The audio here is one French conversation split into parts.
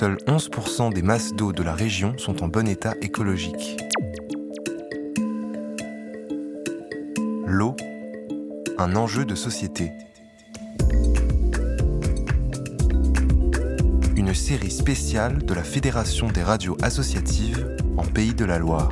seuls 11% des masses d'eau de la région sont en bon état écologique. L'eau, un enjeu de société. Une série spéciale de la Fédération des radios associatives en Pays de la Loire.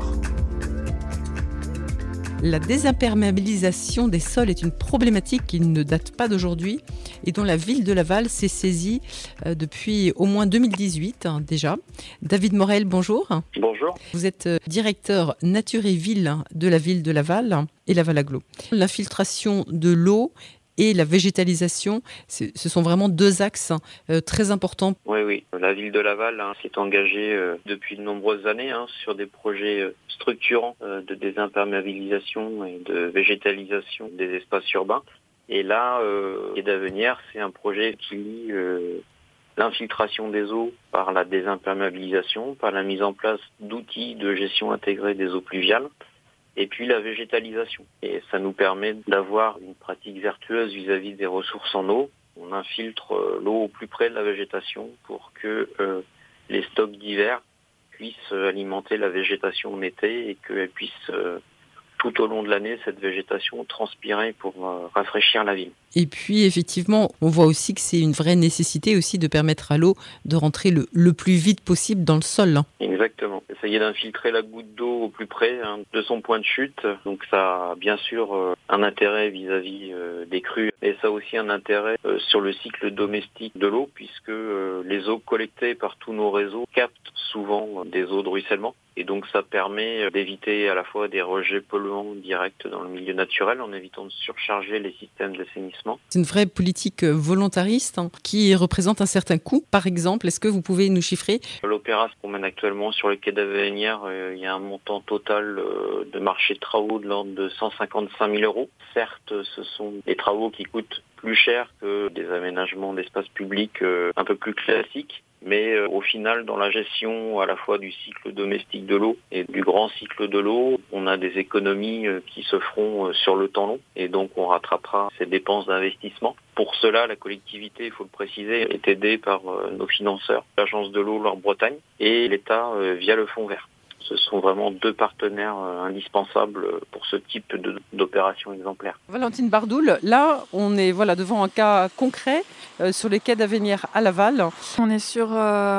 La désimperméabilisation des sols est une problématique qui ne date pas d'aujourd'hui et dont la ville de Laval s'est saisie depuis au moins 2018 déjà. David Morel, bonjour. Bonjour. Vous êtes directeur Nature et Ville de la ville de Laval et Laval Agglo. L'infiltration de l'eau et la végétalisation, ce sont vraiment deux axes très importants. Oui. La ville de Laval s'est engagée depuis de nombreuses années sur des projets structurants de désimperméabilisation et de végétalisation des espaces urbains. Et là, Quai d'Avenir, c'est un projet qui lie l'infiltration des eaux par la désimperméabilisation, par la mise en place d'outils de gestion intégrée des eaux pluviales, et puis la végétalisation. Et ça nous permet d'avoir une pratique vertueuse vis-à-vis des ressources en eau. On infiltre l'eau au plus près de la végétation pour que les stocks d'hiver puissent alimenter la végétation en été et qu'elle puisse tout au long de l'année, cette végétation transpirer pour rafraîchir la ville. Et puis effectivement, on voit aussi que c'est une vraie nécessité aussi de permettre à l'eau de rentrer le plus vite possible dans le sol. Exactement. Essayer d'infiltrer la goutte d'eau au plus près de son point de chute. Donc ça a bien sûr un intérêt vis-à-vis des crues. Et ça a aussi un intérêt sur le cycle domestique de l'eau puisque les eaux collectées par tous nos réseaux captent souvent des eaux de ruissellement. Et donc ça permet d'éviter à la fois des rejets polluants directs dans le milieu naturel en évitant de surcharger les systèmes d'assainissement. C'est une vraie politique volontariste qui représente un certain coût. Par exemple, est-ce que vous pouvez nous chiffrer ? L'opéra qu'on mène actuellement sur le quai d'Avenir, il y a un montant total de marché de travaux de l'ordre de 155 000 euros. Certes, ce sont des travaux qui coûtent plus cher que des aménagements d'espaces publics un peu plus classiques. Mais au final, dans la gestion à la fois du cycle domestique de l'eau et du grand cycle de l'eau, on a des économies qui se feront sur le temps long et donc on rattrapera ces dépenses d'investissement. Pour cela, la collectivité, il faut le préciser, est aidée par nos financeurs, l'Agence de l'eau Loire-Bretagne et l'État via le Fonds vert. Ce sont vraiment deux partenaires indispensables pour ce type d'opération exemplaire. Valentine Bardoul, là, on est devant un cas concret sur les quais d'Avenir à Laval. On est sur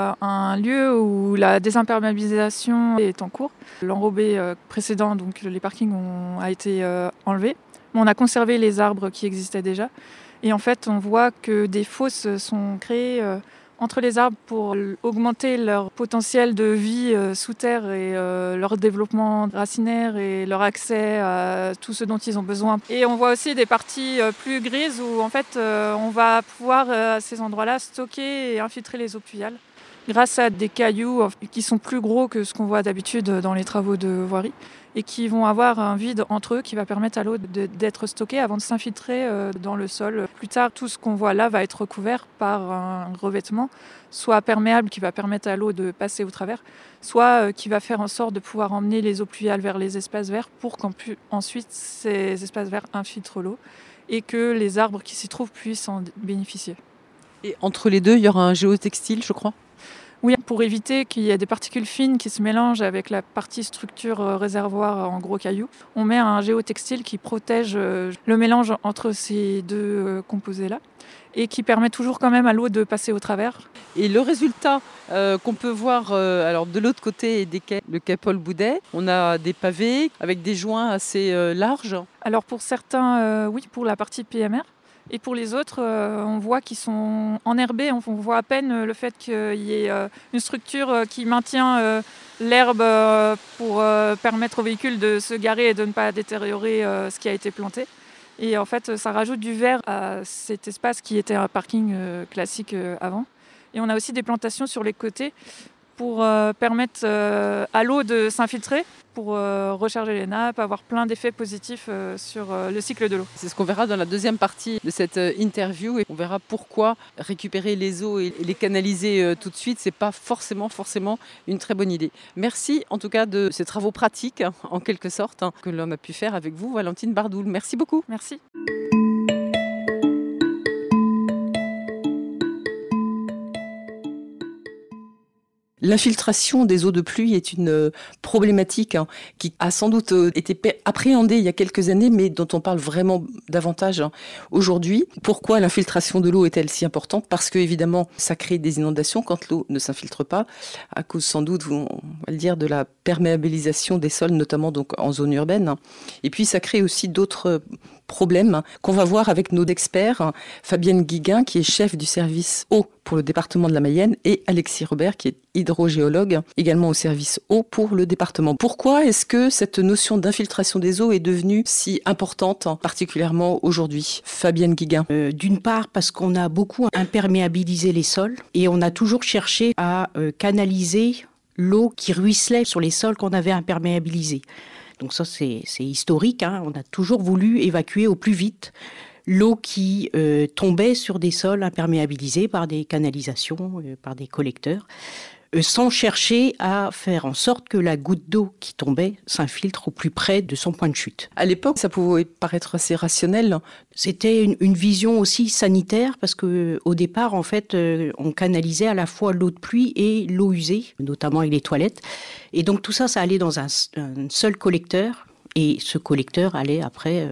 un lieu où la désimperméabilisation est en cours. L'enrobé précédent, donc les parkings a été enlevé. On a conservé les arbres qui existaient déjà. Et en fait, on voit que des fosses sont créées entre les arbres pour augmenter leur potentiel de vie sous terre et leur développement racinaire et leur accès à tout ce dont ils ont besoin. Et on voit aussi des parties plus grises où en fait on va pouvoir à ces endroits-là stocker et infiltrer les eaux pluviales grâce à des cailloux qui sont plus gros que ce qu'on voit d'habitude dans les travaux de voirie et qui vont avoir un vide entre eux qui va permettre à l'eau d'être stockée avant de s'infiltrer dans le sol. Plus tard, tout ce qu'on voit là va être recouvert par un revêtement, soit perméable qui va permettre à l'eau de passer au travers, soit qui va faire en sorte de pouvoir emmener les eaux pluviales vers les espaces verts pour qu'ensuite ces espaces verts infiltrent l'eau et que les arbres qui s'y trouvent puissent en bénéficier. Et entre les deux, il y aura un géotextile, je crois ? Oui, pour éviter qu'il y ait des particules fines qui se mélangent avec la partie structure réservoir en gros cailloux, on met un géotextile qui protège le mélange entre ces deux composés-là et qui permet toujours quand même à l'eau de passer au travers. Et le résultat qu'on peut voir alors de l'autre côté des quais, le quai Paul Boudet, on a des pavés avec des joints assez larges. Alors pour certains, oui, pour la partie PMR. Et pour les autres, on voit qu'ils sont enherbés. On voit à peine le fait qu'il y ait une structure qui maintient l'herbe pour permettre aux véhicules de se garer et de ne pas détériorer ce qui a été planté. Et en fait, ça rajoute du vert à cet espace qui était un parking classique avant. Et on a aussi des plantations sur les côtés pour permettre à l'eau de s'infiltrer, pour recharger les nappes, avoir plein d'effets positifs sur le cycle de l'eau. C'est ce qu'on verra dans la deuxième partie de cette interview et on verra pourquoi récupérer les eaux et les canaliser tout de suite, c'est pas forcément une très bonne idée. Merci en tout cas de ces travaux pratiques, en quelque sorte, que l'on a pu faire avec vous, Valentine Bardoul. Merci beaucoup. Merci. L'infiltration des eaux de pluie est une problématique qui a sans doute été appréhendée il y a quelques années, mais dont on parle vraiment davantage aujourd'hui. Pourquoi l'infiltration de l'eau est-elle si importante ? Parce que évidemment, ça crée des inondations quand l'eau ne s'infiltre pas, à cause sans doute, on va le dire, de la perméabilisation des sols, notamment donc en zone urbaine. Et puis ça crée aussi d'autres problèmes qu'on va voir avec nos experts, Fabienne Guiguin, qui est chef du service eau pour le département de la Mayenne, et Alexis Robert, qui est hydrogéologue, également au service eau pour le département. Pourquoi est-ce que cette notion d'infiltration des eaux est devenue si importante, particulièrement aujourd'hui ? Fabienne Guiguin. D'une part, parce qu'on a beaucoup imperméabilisé les sols et on a toujours cherché à canaliser l'eau qui ruisselait sur les sols qu'on avait imperméabilisés. Donc ça, c'est historique. On a toujours voulu évacuer au plus vite l'eau qui tombait sur des sols imperméabilisés par des canalisations, par des collecteurs, sans chercher à faire en sorte que la goutte d'eau qui tombait s'infiltre au plus près de son point de chute. À l'époque, ça pouvait paraître assez rationnel. C'était une vision aussi sanitaire parce qu'au départ, en fait, on canalisait à la fois l'eau de pluie et l'eau usée, notamment avec les toilettes. Et donc tout ça, ça allait dans un seul collecteur. Et ce collecteur allait après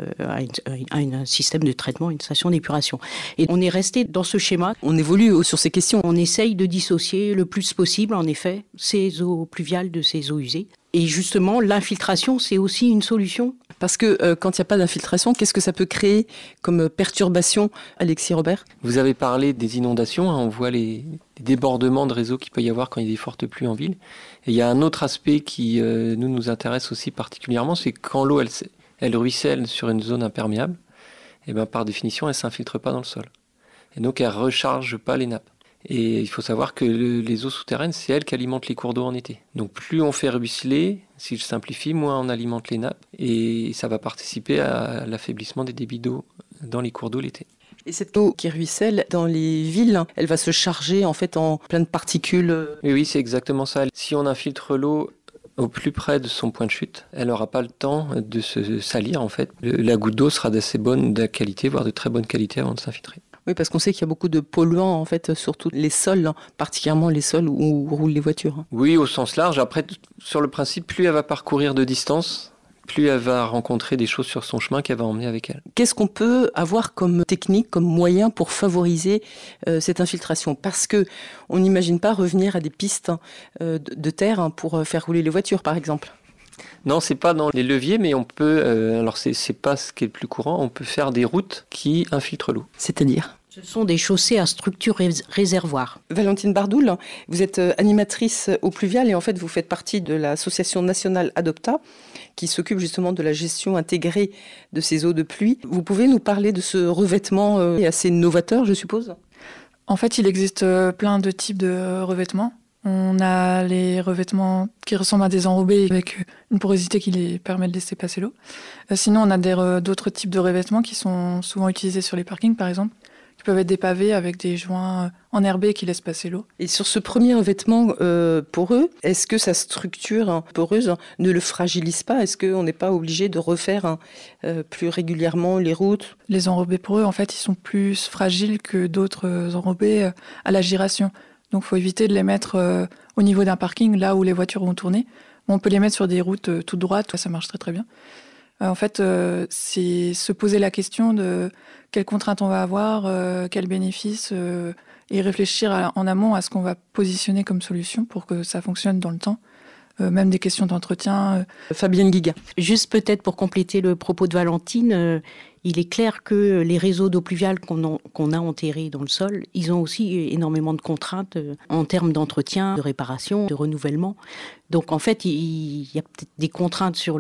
à un système de traitement, une station d'épuration. Et on est resté dans ce schéma. On évolue sur ces questions. On essaye de dissocier le plus possible, en effet, ces eaux pluviales de ces eaux usées. Et justement, l'infiltration, c'est aussi une solution. Parce que quand il n'y a pas d'infiltration, qu'est-ce que ça peut créer comme perturbation, Alexis Robert ? Vous avez parlé des inondations, on voit les débordements de réseaux qu'il peut y avoir quand il y a des fortes pluies en ville. Et il y a un autre aspect qui nous intéresse aussi particulièrement, c'est quand l'eau elle ruisselle sur une zone imperméable, et ben par définition, elle ne s'infiltre pas dans le sol. Et donc, elle ne recharge pas les nappes. Et il faut savoir que les eaux souterraines, c'est elles qui alimentent les cours d'eau en été. Donc plus on fait ruisseler, si je simplifie, moins on alimente les nappes. Et ça va participer à l'affaiblissement des débits d'eau dans les cours d'eau l'été. Et cette eau qui ruisselle dans les villes, elle va se charger en fait en plein de particules. Oui, c'est exactement ça. Si on infiltre l'eau au plus près de son point de chute, elle n'aura pas le temps de se salir en fait. La goutte d'eau sera d'assez bonne qualité, voire de très bonne qualité avant de s'infiltrer. Oui, parce qu'on sait qu'il y a beaucoup de polluants, en fait, surtout les sols, particulièrement les sols où roulent les voitures. Oui, au sens large. Après, sur le principe, plus elle va parcourir de distance, plus elle va rencontrer des choses sur son chemin qu'elle va emmener avec elle. Qu'est-ce qu'on peut avoir comme technique, comme moyen pour favoriser cette infiltration ? Parce qu'on n'imagine pas revenir à des pistes de terre pour faire rouler les voitures, par exemple. Non, c'est pas dans les leviers, mais on peut, alors c'est pas ce qui est le plus courant, on peut faire des routes qui infiltrent l'eau. C'est-à-dire ? Ce sont des chaussées à structure réservoir. Valentine Bardoul, vous êtes animatrice au Pluvial et en fait vous faites partie de l'association nationale Adopta qui s'occupe justement de la gestion intégrée de ces eaux de pluie. Vous pouvez nous parler de ce revêtement assez novateur, je suppose ? En fait, il existe plein de types de revêtements. On a les revêtements qui ressemblent à des enrobés avec une porosité qui les permet de laisser passer l'eau. Sinon, on a d'autres types de revêtements qui sont souvent utilisés sur les parkings, par exemple, qui peuvent être des pavés avec des joints enherbés qui laissent passer l'eau. Et sur ce premier revêtement poreux, est-ce que sa structure poreuse ne le fragilise pas ? Est-ce qu'on n'est pas obligé de refaire plus régulièrement les routes ? Les enrobés poreux, en fait, ils sont plus fragiles que d'autres enrobés à la giration. Donc, il faut éviter de les mettre au niveau d'un parking, là où les voitures vont tourner. On peut les mettre sur des routes toutes droites, ça marche très très bien. En fait, c'est se poser la question de quelles contraintes on va avoir, quels bénéfices, et réfléchir en amont à ce qu'on va positionner comme solution pour que ça fonctionne dans le temps. Même des questions d'entretien. Fabienne Guiguin. Juste peut-être pour compléter le propos de Valentine, il est clair que les réseaux d'eau pluviale qu'on a enterrés dans le sol, ils ont aussi énormément de contraintes en termes d'entretien, de réparation, de renouvellement. Donc en fait, il y a peut-être des contraintes sur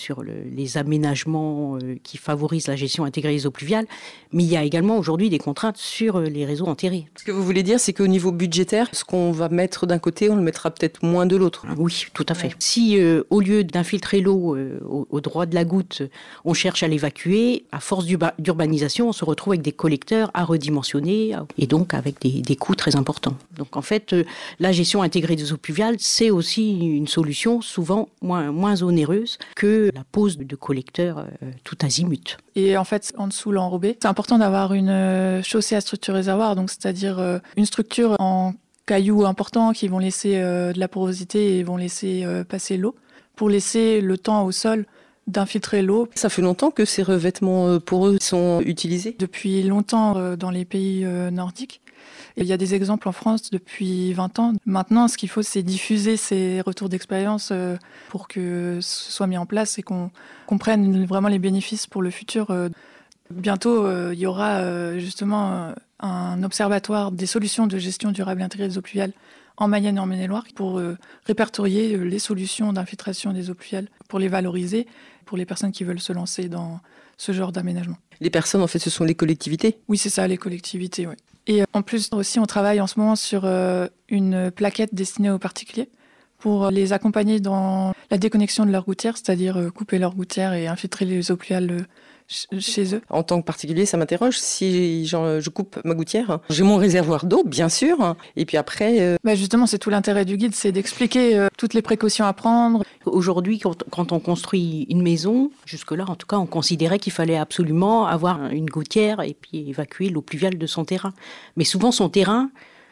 les aménagements qui favorisent la gestion intégrée des eaux pluviales, mais il y a également aujourd'hui des contraintes sur les réseaux enterrés. Ce que vous voulez dire, c'est qu'au niveau budgétaire, ce qu'on va mettre d'un côté, on le mettra peut-être moins de l'autre. Oui, tout à fait. Ouais. Si au lieu d'infiltrer l'eau au droit de la goutte, on cherche à l'évacuer, à force d'urbanisation, on se retrouve avec des collecteurs à redimensionner et donc avec des coûts très importants. Donc en fait, la gestion intégrée des eaux pluviales, c'est aussi une solution souvent moins onéreuse que la pose de collecteurs tout azimut. Et en fait, en dessous l'enrobé, c'est important d'avoir une chaussée à structure réservoir, donc c'est-à-dire une structure en cailloux importants qui vont laisser de la porosité et vont laisser passer l'eau, pour laisser le temps au sol d'infiltrer l'eau. Ça fait longtemps que ces revêtements poreux sont utilisés ? Depuis longtemps dans les pays nordiques. Et il y a des exemples en France depuis 20 ans. Maintenant, ce qu'il faut, c'est diffuser ces retours d'expérience pour que ce soit mis en place et qu'on comprenne vraiment les bénéfices pour le futur. Bientôt, il y aura justement un observatoire des solutions de gestion durable intégrée des eaux pluviales en Mayenne et en Maine-et-Loire pour répertorier les solutions d'infiltration des eaux pluviales, pour les valoriser, pour les personnes qui veulent se lancer dans ce genre d'aménagement. Les personnes, en fait, ce sont les collectivités ? Oui, c'est ça, les collectivités, oui. Et en plus, aussi, on travaille en ce moment sur une plaquette destinée aux particuliers pour les accompagner dans la déconnexion de leur gouttière, c'est-à-dire couper leur gouttière et infiltrer les eaux pluviales chez eux. En tant que particulier, ça m'interroge. Si je coupe ma gouttière, j'ai mon réservoir d'eau, bien sûr. Et puis après... Justement, c'est tout l'intérêt du guide, c'est d'expliquer toutes les précautions à prendre. Aujourd'hui, quand on construit une maison, jusque-là, en tout cas, on considérait qu'il fallait absolument avoir une gouttière et puis évacuer l'eau pluviale de son terrain. Mais souvent, son terrain...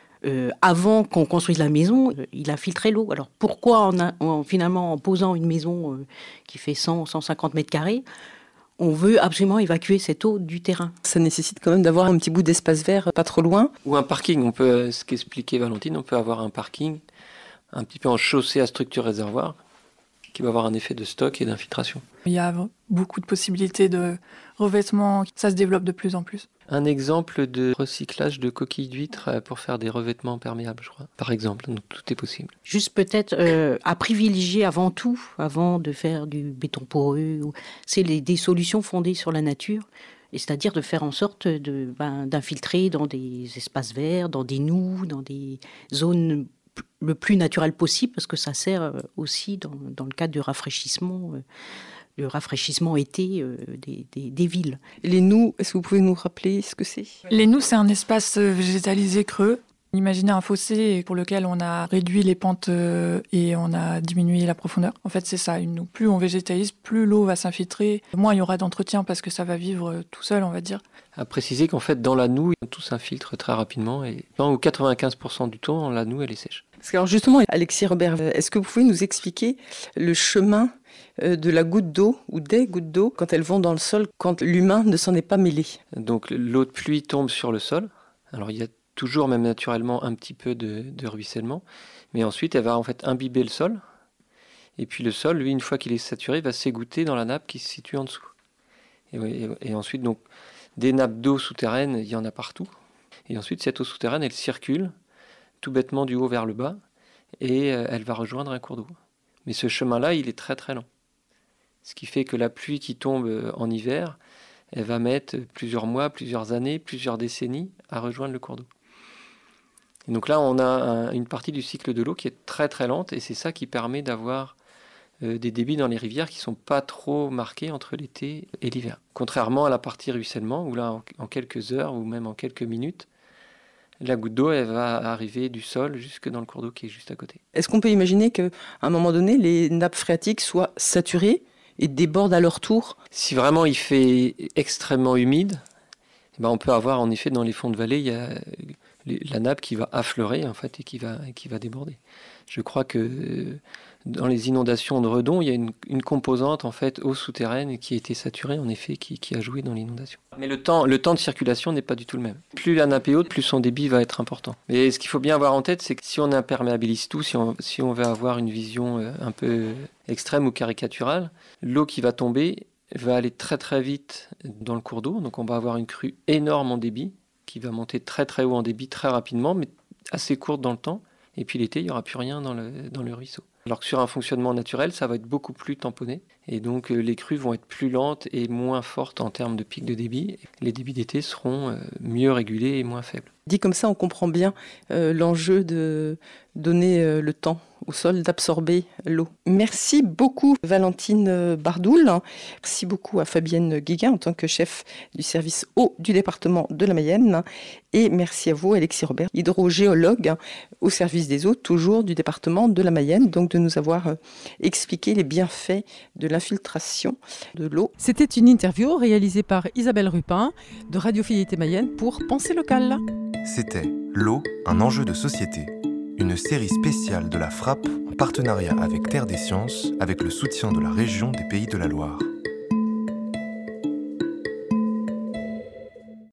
avant qu'on construise la maison, il a filtré l'eau. Alors pourquoi finalement, en posant une maison qui fait 100-150 mètres carrés, on veut absolument évacuer cette eau du terrain? Ça nécessite quand même d'avoir un petit bout d'espace vert pas trop loin. Ou un parking, on peut, ce qu'expliquait Valentine, on peut avoir un parking un petit peu en chaussée à structure réservoir qui va avoir un effet de stock et d'infiltration. Il y a beaucoup de possibilités de revêtement, ça se développe de plus en plus. Un exemple de recyclage de coquilles d'huîtres pour faire des revêtements perméables, je crois, par exemple. Donc tout est possible. Juste peut-être à privilégier avant tout, avant de faire du béton poreux, c'est des solutions fondées sur la nature. Et c'est-à-dire de faire en sorte d'infiltrer dans des espaces verts, dans des noues, dans des zones le plus naturel possible, parce que ça sert aussi dans le cadre du rafraîchissement été des villes. Les noues, est-ce que vous pouvez nous rappeler ce que c'est ? Les noues, c'est un espace végétalisé creux. Imaginez un fossé pour lequel on a réduit les pentes et on a diminué la profondeur. En fait, c'est ça, une noue. Plus on végétalise, plus l'eau va s'infiltrer, moins il y aura d'entretien parce que ça va vivre tout seul, on va dire. À préciser qu'en fait, dans la noue, tout s'infiltre très rapidement et 95% du temps, la noue, elle est sèche. Parce que alors justement, Alexis Robert, est-ce que vous pouvez nous expliquer le chemin de la goutte d'eau ou des gouttes d'eau quand elles vont dans le sol, quand l'humain ne s'en est pas mêlé ? Donc l'eau de pluie tombe sur le sol. Alors il y a toujours, même naturellement, un petit peu de ruissellement. Mais ensuite, elle va en fait imbiber le sol. Et puis le sol, lui, une fois qu'il est saturé, va s'égoutter dans la nappe qui se situe en dessous. Et ensuite, donc, des nappes d'eau souterraines, il y en a partout. Et ensuite, cette eau souterraine, elle circule tout bêtement du haut vers le bas. Et elle va rejoindre un cours d'eau. Mais ce chemin-là, il est très très lent. Ce qui fait que la pluie qui tombe en hiver, elle va mettre plusieurs mois, plusieurs années, plusieurs décennies à rejoindre le cours d'eau. Et donc là, on a une partie du cycle de l'eau qui est très très lente et c'est ça qui permet d'avoir des débits dans les rivières qui ne sont pas trop marqués entre l'été et l'hiver. Contrairement à la partie ruissellement, où là, en quelques heures ou même en quelques minutes, la goutte d'eau, elle va arriver du sol jusque dans le cours d'eau qui est juste à côté. Est-ce qu'on peut imaginer qu'à un moment donné, les nappes phréatiques soient saturées et débordent à leur tour ? Si vraiment il fait extrêmement humide, on peut avoir en effet dans les fonds de vallée, il y a la nappe qui va affleurer en fait et qui va déborder. Je crois que dans les inondations de Redon, il y a une composante en fait eau souterraine qui a été saturée en effet, qui a joué dans l'inondation. Mais le temps de circulation n'est pas du tout le même. Plus la nappe est haute, plus son débit va être important. Et ce qu'il faut bien avoir en tête, c'est que si on imperméabilise tout, si on veut avoir une vision un peu extrême ou caricaturale, l'eau qui va tomber va aller très très vite dans le cours d'eau. Donc on va avoir une crue énorme en débit, qui va monter très très haut en débit très rapidement, mais assez courte dans le temps. Et puis l'été, il n'y aura plus rien dans le ruisseau. Alors que sur un fonctionnement naturel, ça va être beaucoup plus tamponné. Et donc les crues vont être plus lentes et moins fortes en termes de pic de débit. Les débits d'été seront mieux régulés et moins faibles. Dit comme ça, on comprend bien l'enjeu de donner le temps au sol d'absorber l'eau. Merci beaucoup Valentine Bardoul. Merci beaucoup à Fabienne Guéguin en tant que chef du service eau du département de la Mayenne. Et merci à vous Alexis Robert, hydrogéologue au service des eaux, toujours du département de la Mayenne, donc de nous avoir expliqué les bienfaits de l'infiltration de l'eau. C'était une interview réalisée par Isabelle Rupin de Radio Fidélité Mayenne pour Pensée locale. C'était L'eau, un enjeu de société. Une série spéciale de la Frappe en partenariat avec Terre des Sciences, avec le soutien de la région des Pays de la Loire.